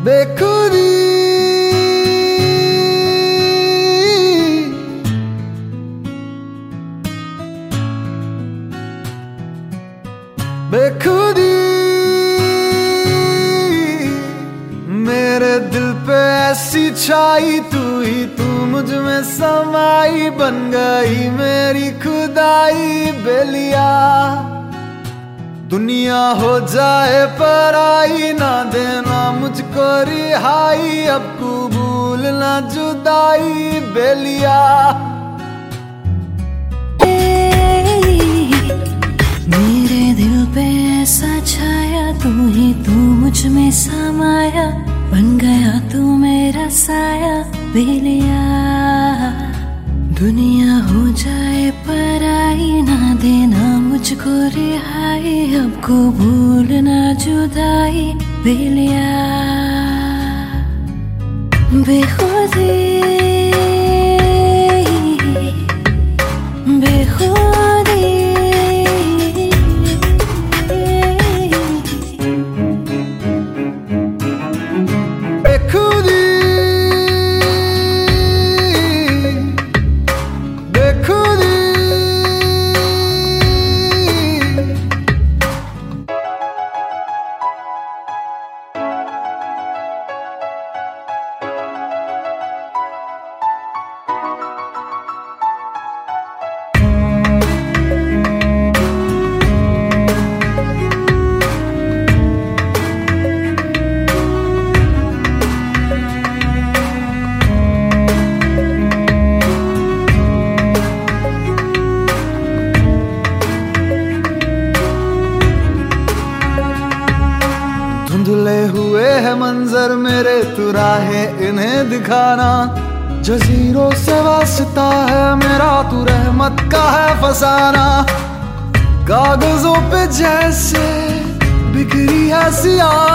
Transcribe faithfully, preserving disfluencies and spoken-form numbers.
बेखुदी बेखुदी मेरे दिल पे ऐसी छाई, तू ही तू मुझ में समाई, बन गई मेरी खुदाई बेलिया। दुनिया हो जाए पराई, ना देना मुझको रिहाई, अब कबूल ना जुदाई बेलिया। मेरे दिल पे ऐसा छाया, तू ही तू मुझ में समाया, बन गया तू मेरा साया बेलिया। दुनिया हो जाए पराई, ना देना मुझको रिहाई, अब को भूल ना जुदाई बेलिया। बेखुदी बेखुदी बेखुदी बेखुदी धुंधले हुए है मंजर मेरे, तू राहे इन्हें दिखाना। जजीरों से वास्ता है मेरा, तू रहमत का है फसाना। कागजों पे जैसे बिखरी है सिया